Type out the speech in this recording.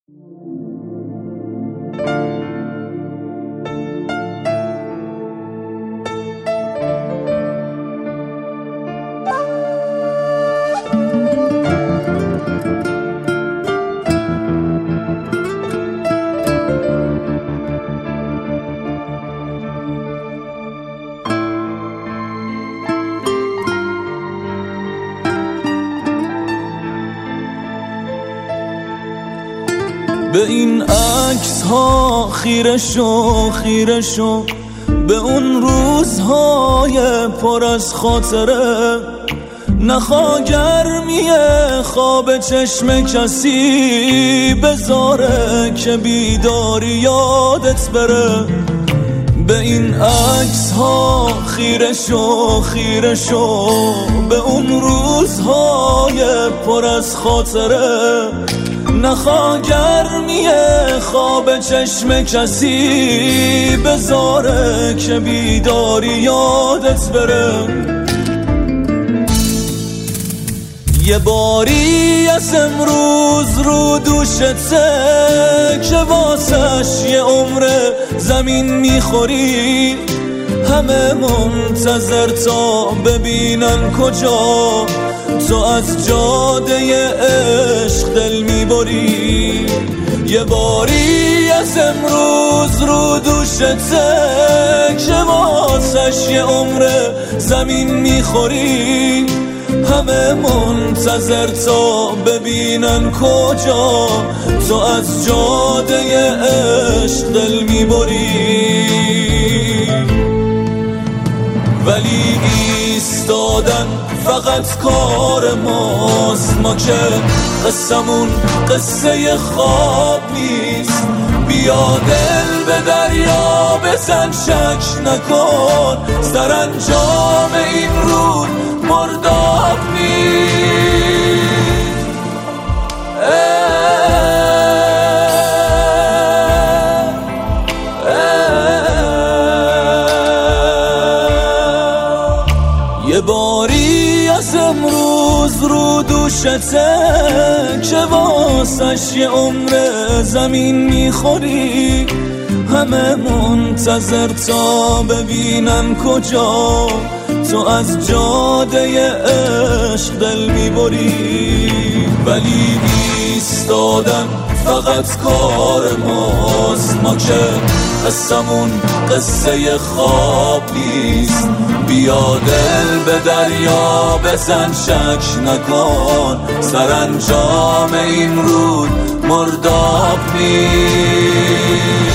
به این عکس ها خیره شو خیره شو، به اون روزهای پر از خاطره. نخوا گرمی خواب چشم کسی بذاره که بیداری یادت بره. به این عکس ها خیره شو خیره شو، به اون روزهای پر از خاطره. نخوا گرمی خواب چشم کسی بذاره که بیداری یادت بره. یه باری از امروز رو دوشته که واسش یه عمر زمین میخوری. همه منتظر تا ببینن کجا تو از جاده عشق دل میبری. یه باری از امروز رو دوشته که واسش یه عمر زمین میخوری. همه منتظر تا ببینن کجا تو از جاده عشق دل میبری. ولی ایستادن فقط کار ماست، ما که قصمون قصه خواب نیست. بیا دل به دریا بزن شک نکن، سرانجام این رود مرداب نیست. یه باری از امروز رو دوشته که واسش یه عمر زمین میخوری. همه منتظر تا ببینن کجا تو از جاده عشق دل میبری. ولی ایستادن فقط کار ماست، ما که قصمون قصه خواب نیست. بیا دل به دریا بزن شک نکن، سرانجام این رود مرداب نیست.